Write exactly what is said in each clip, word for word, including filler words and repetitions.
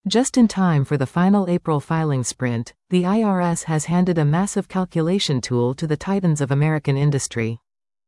Just in time for the final April filing sprint, the I R S has handed a massive calculation tool to the titans of American industry.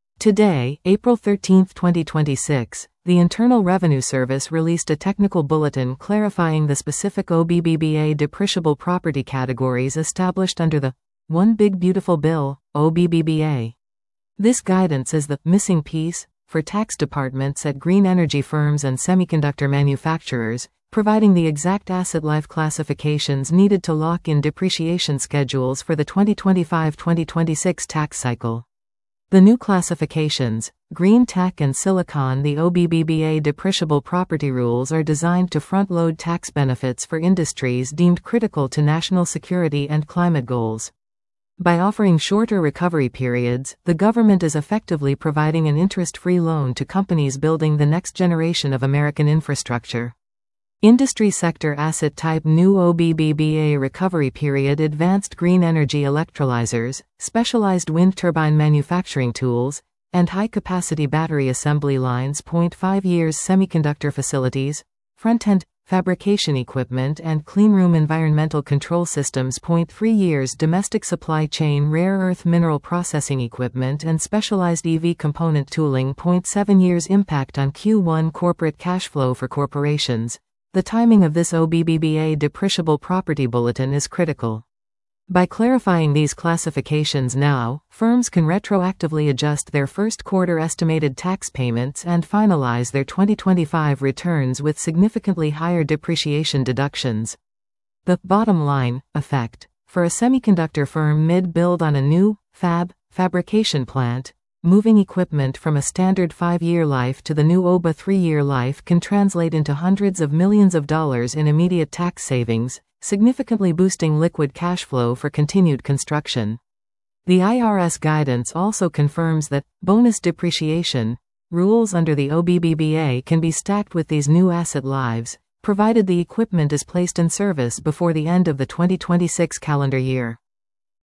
Today, April thirteenth twenty twenty-six, the Internal Revenue Service released a technical bulletin clarifying the specific O B B B A depreciable property categories established under the One Big Beautiful Bill, O B B B A. This guidance is the missing piece for tax departments at green energy firms and semiconductor manufacturers, providing the exact asset life classifications needed to lock in depreciation schedules for the twenty twenty-five twenty twenty-six tax cycle. The new classifications, green tech and silicon, the O B B B A depreciable property rules are designed to front-load tax benefits for industries deemed critical to national security and climate goals. By offering shorter recovery periods, the government is effectively providing an interest-free loan to companies building the next generation of American infrastructure. Industry sector asset type new O B B B A recovery period: advanced green energy electrolyzers, specialized wind turbine manufacturing tools, and high-capacity battery assembly lines. Point five years semiconductor facilities, front-end fabrication equipment and cleanroom environmental control systems. Point three years domestic supply chain rare earth mineral processing equipment and specialized E V component tooling. Point seven years impact on Q one corporate cash flow for corporations. The timing of this O B B B A depreciable property bulletin is critical. By clarifying these classifications now, firms can retroactively adjust their first quarter estimated tax payments and finalize their twenty twenty-five returns with significantly higher depreciation deductions. The bottom line effect for a semiconductor firm mid-build on a new fab fabrication plant, moving equipment from a standard five-year life to the new O B A three-year life can translate into hundreds of millions of dollars in immediate tax savings, significantly boosting liquid cash flow for continued construction. The I R S guidance also confirms that bonus depreciation rules under the O B B B A can be stacked with these new asset lives, provided the equipment is placed in service before the end of the twenty twenty-six calendar year.